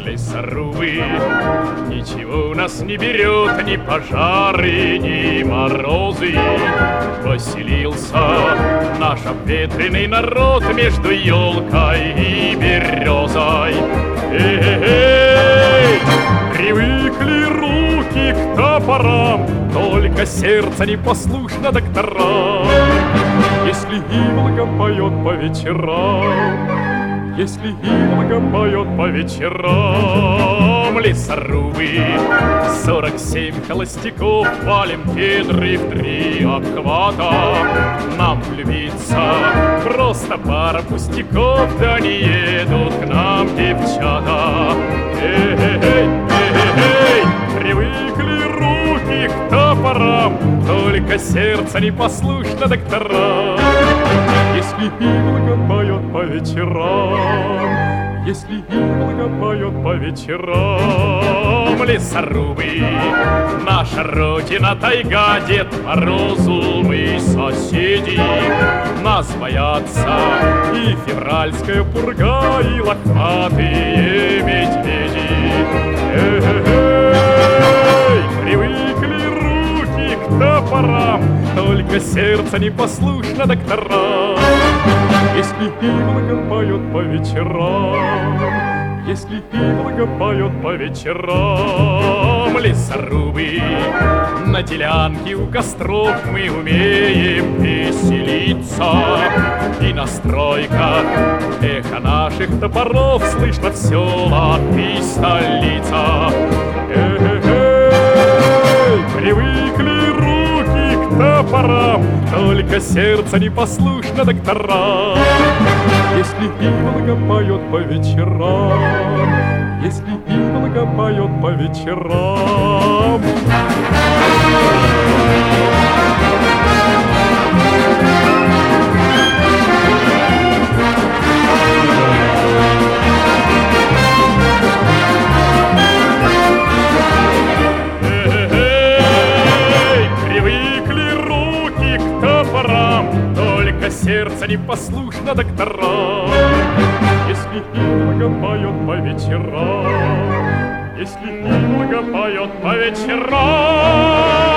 лесорубы. Ничего нас не берет, ни пожары, ни морозы. Поселился наш обветренный народ между елкой и березой. Эй-эй-эй! Привыкли руки к топорам, только сердце непослушно докторам. Если иволга поет по вечерам, если иволга поет по вечерам, лесорубы 47 холостяков валим кедры в 3 обхвата. Нам влюбиться просто пара пустяков, да не едут к нам девчата. Эй-эй-эй! Привыкли руки к топорам, только сердце непослушно докторам. Если иволга поет по вечерам, если иволга поет по вечерам, лесорубы, наша родина тайга, Дед Морозу мы соседи. Нас боятся и февральская пурга, и лохматые медведи. Эй, привыкли руки к топорам, только сердце непослушно докторам. Если иволга поет по вечерам, если иволга поет по вечерам, лесорубы, на делянке у костров мы умеем веселиться. И на стройках эхо наших топоров слышно в селах и столица. Эй-эй-эй, привыкли руки к топорам, только сердце непослушно докторам. Если иволга поет по вечерам, если иволга поет по вечерам. Сердце непослушно докторам. Если иволга поет по вечерам, если иволга поет по вечерам.